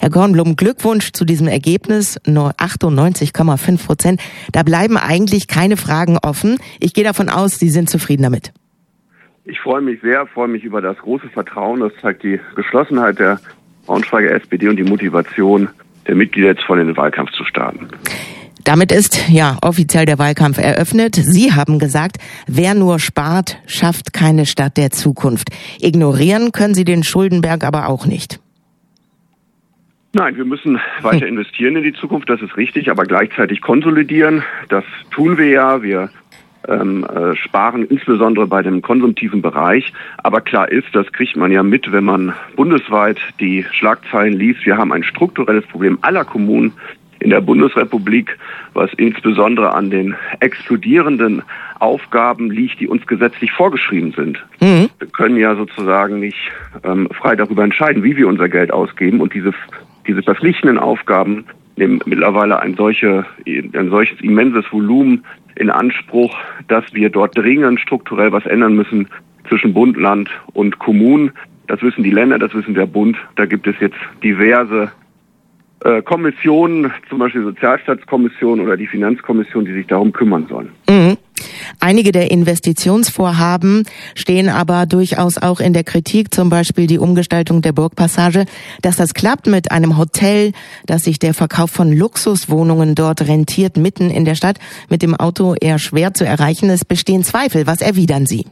Herr Kornblum, Glückwunsch zu diesem Ergebnis, nur 98,5%. Da bleiben eigentlich keine Fragen offen. Ich gehe davon aus, Sie sind zufrieden damit. Ich freue mich über das große Vertrauen. Das zeigt die Geschlossenheit der Braunschweiger SPD und die Motivation der Mitglieder, jetzt voll in den Wahlkampf zu starten. Damit ist ja offiziell der Wahlkampf eröffnet. Sie haben gesagt, wer nur spart, schafft keine Stadt der Zukunft. Ignorieren können Sie den Schuldenberg aber auch nicht. Nein, wir müssen weiter investieren in die Zukunft, das ist richtig, aber gleichzeitig konsolidieren. Das tun wir ja. Wir sparen insbesondere bei dem konsumtiven Bereich. Aber klar ist, das kriegt man ja mit, wenn man bundesweit die Schlagzeilen liest. Wir haben ein strukturelles Problem aller Kommunen in der Bundesrepublik, was insbesondere an den explodierenden Aufgaben liegt, die uns gesetzlich vorgeschrieben sind. Wir können ja sozusagen nicht frei darüber entscheiden, wie wir unser Geld ausgeben. Und diese verpflichtenden Aufgaben nehmen mittlerweile ein solches immenses Volumen in Anspruch, dass wir dort dringend strukturell was ändern müssen zwischen Bund, Land und Kommunen. Das wissen die Länder, das wissen der Bund. Da gibt es jetzt diverse Kommissionen, zum Beispiel die Sozialstaatskommission oder die Finanzkommission, die sich darum kümmern sollen. Einige der Investitionsvorhaben stehen aber durchaus auch in der Kritik, zum Beispiel die Umgestaltung der Burgpassage. Dass das klappt mit einem Hotel, dass sich der Verkauf von Luxuswohnungen dort rentiert, mitten in der Stadt, mit dem Auto eher schwer zu erreichen ist, bestehen Zweifel. Was erwidern Sie?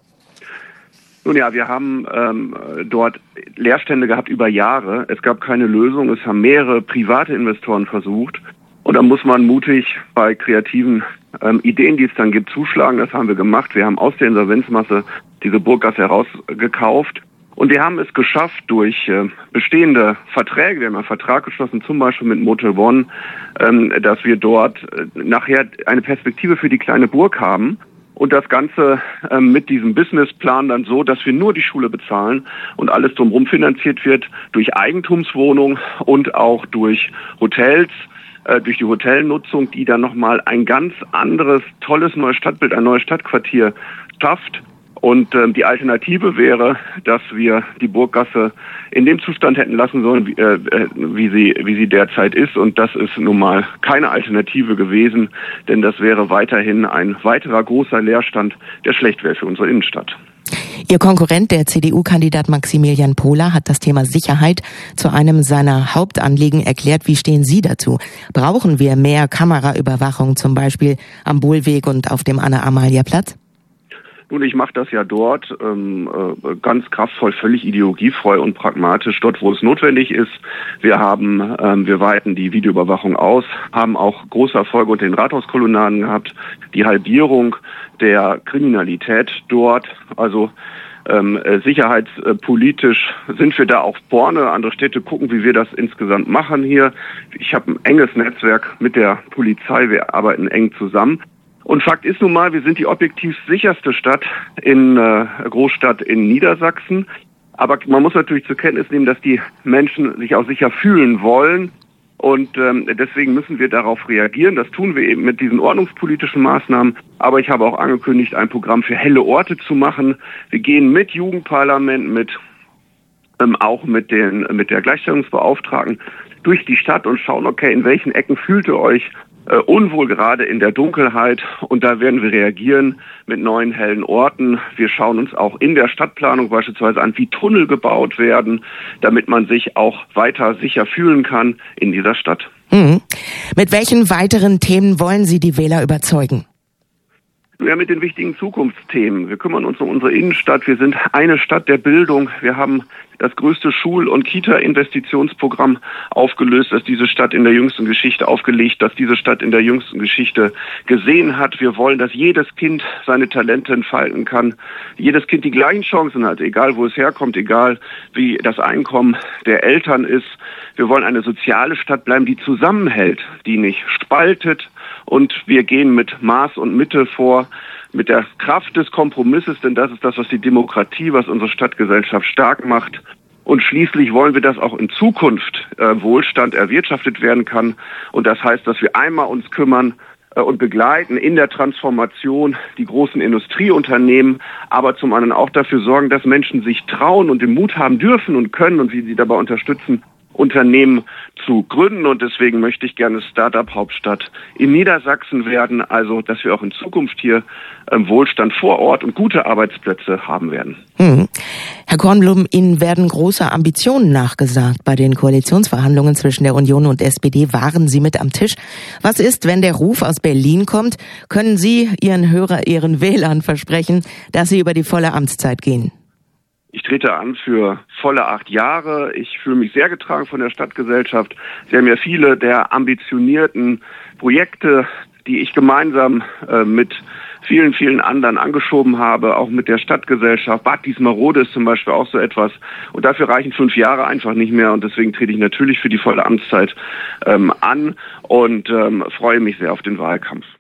Nun ja, wir haben dort Leerstände gehabt über Jahre. Es gab keine Lösung. Es haben mehrere private Investoren versucht. Und da muss man mutig bei kreativen Ideen, die es dann gibt, zuschlagen. Das haben wir gemacht. Wir haben aus der Insolvenzmasse diese Burggasse herausgekauft. Und wir haben es geschafft, durch bestehende Verträge, wir haben einen Vertrag geschlossen, zum Beispiel mit Motel One, dass wir dort nachher eine Perspektive für die kleine Burg haben. Und das Ganze mit diesem Businessplan dann so, dass wir nur die Schule bezahlen und alles drumherum finanziert wird durch Eigentumswohnungen und auch durch Hotels, durch die Hotelnutzung, die dann nochmal ein ganz anderes, tolles neues Stadtbild, ein neues Stadtquartier schafft. Und die Alternative wäre, dass wir die Burggasse in dem Zustand hätten lassen sollen, wie sie derzeit ist. Und das ist nun mal keine Alternative gewesen, denn das wäre weiterhin ein weiterer großer Leerstand, der schlecht wäre für unsere Innenstadt. Ihr Konkurrent, der CDU-Kandidat Maximilian Pohler, hat das Thema Sicherheit zu einem seiner Hauptanliegen erklärt. Wie stehen Sie dazu? Brauchen wir mehr Kameraüberwachung, zum Beispiel am Bohlweg und auf dem Anna-Amalia-Platz? Nun, ich mache das ja dort ganz kraftvoll, völlig ideologiefrei und pragmatisch, dort, wo es notwendig ist. Wir weiten die Videoüberwachung aus, haben auch große Erfolge unter den Rathauskolonnaden gehabt, die Halbierung der Kriminalität dort, also sicherheitspolitisch sind wir da auch vorne. Andere Städte gucken, wie wir das insgesamt machen hier. Ich habe ein enges Netzwerk mit der Polizei, wir arbeiten eng zusammen. Und Fakt ist nun mal, wir sind die objektiv sicherste Großstadt in Niedersachsen. Aber man muss natürlich zur Kenntnis nehmen, dass die Menschen sich auch sicher fühlen wollen. Und deswegen müssen wir darauf reagieren. Das tun wir eben mit diesen ordnungspolitischen Maßnahmen. Aber ich habe auch angekündigt, ein Programm für helle Orte zu machen. Wir gehen mit Jugendparlament, auch mit der Gleichstellungsbeauftragten durch die Stadt und schauen, okay, in welchen Ecken fühlt ihr euch unwohl, gerade in der Dunkelheit, und da werden wir reagieren mit neuen hellen Orten. Wir schauen uns auch in der Stadtplanung beispielsweise an, wie Tunnel gebaut werden, damit man sich auch weiter sicher fühlen kann in dieser Stadt. Mit welchen weiteren Themen wollen Sie die Wähler überzeugen? Ja, mit den wichtigen Zukunftsthemen. Wir kümmern uns um unsere Innenstadt. Wir sind eine Stadt der Bildung. Wir haben das größte Schul- und Kita-Investitionsprogramm aufgelöst, das diese Stadt in der jüngsten Geschichte aufgelegt, das diese Stadt in der jüngsten Geschichte gesehen hat. Wir wollen, dass jedes Kind seine Talente entfalten kann, jedes Kind die gleichen Chancen hat, egal wo es herkommt, egal wie das Einkommen der Eltern ist. Wir wollen eine soziale Stadt bleiben, die zusammenhält, die nicht spaltet. Und wir gehen mit Maß und Mitte vor, mit der Kraft des Kompromisses, denn das ist das, was die Demokratie, was unsere Stadtgesellschaft stark macht. Und schließlich wollen wir, dass auch in Zukunft Wohlstand erwirtschaftet werden kann. Und das heißt, dass wir einmal uns kümmern und begleiten in der Transformation die großen Industrieunternehmen, aber zum anderen auch dafür sorgen, dass Menschen sich trauen und den Mut haben dürfen und können und wie sie dabei unterstützen, Unternehmen zu gründen. Und deswegen möchte ich gerne Start-up-Hauptstadt in Niedersachsen werden, also dass wir auch in Zukunft hier Wohlstand vor Ort und gute Arbeitsplätze haben werden. Herr Kornblum, Ihnen werden große Ambitionen nachgesagt. Bei den Koalitionsverhandlungen zwischen der Union und SPD waren Sie mit am Tisch. Was ist, wenn der Ruf aus Berlin kommt? Können Sie Ihren Ihren Wählern versprechen, dass Sie über die volle Amtszeit gehen? Ich trete an für volle 8 Jahre. Ich fühle mich sehr getragen von der Stadtgesellschaft. Sie haben ja viele der ambitionierten Projekte, die ich gemeinsam mit vielen, vielen anderen angeschoben habe, auch mit der Stadtgesellschaft. Bad Diesmarode ist zum Beispiel auch so etwas. Und dafür reichen 5 Jahre einfach nicht mehr. Und deswegen trete ich natürlich für die volle Amtszeit an und freue mich sehr auf den Wahlkampf.